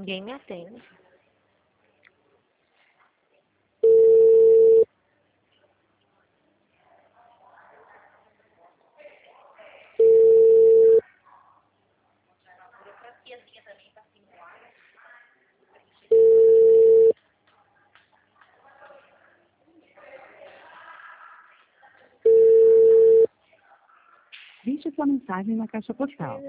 Ninguém me atende. Deixe sua mensagem na caixa postal.